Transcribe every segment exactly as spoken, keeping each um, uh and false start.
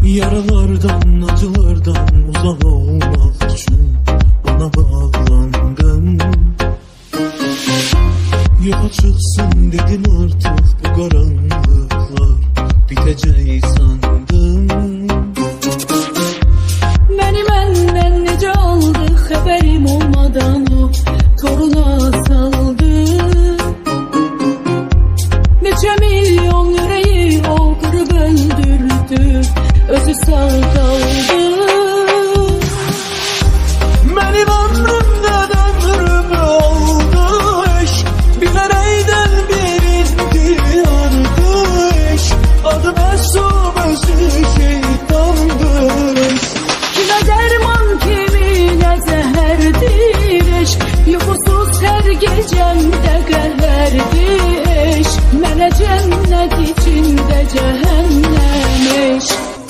Yaralardan, acılardan uzak olmak için ona bağlandım. Yoxa çıksın dedim artık bu karanlıklar bitecek sandım. Beni benden nece aldı, haberim olmadan o toruna saldı. Neçe milyon yüreği o kırıp öldürdü, özü sağ kaldı. Benim ömrümden ömrümü aldı eş, bilereyden birindi arkadaş. Adı Mesum, özü şeytandır. Kime derman kimine zehərdir eş, yuxusuz her gecemde qəhərdir eş. Mənə cennet içinde cehennem eş.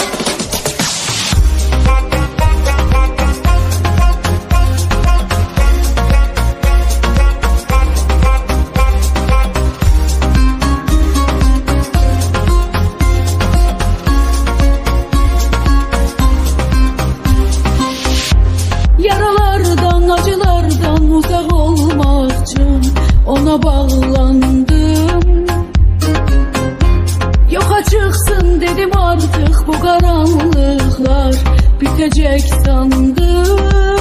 Yaralardan, acılardan uzak olmak için ona bağlandım. Yoxa çıksın dedim artık bu karanlıklar bitecek sandım.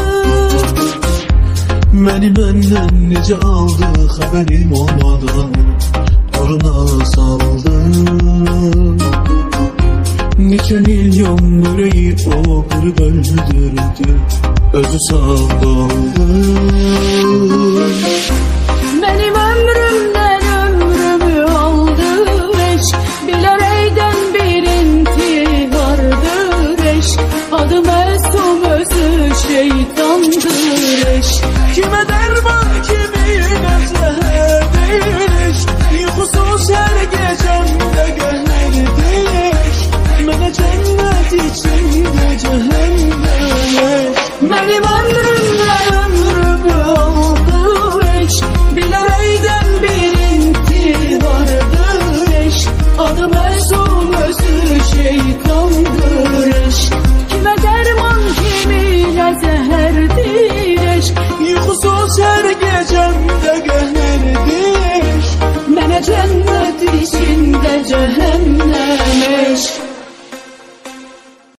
Beni benden nece aldı haberim olmadan toruna saldım. Neçe milyon yüreği o kırıp öldürdü, özü sağ kaldı.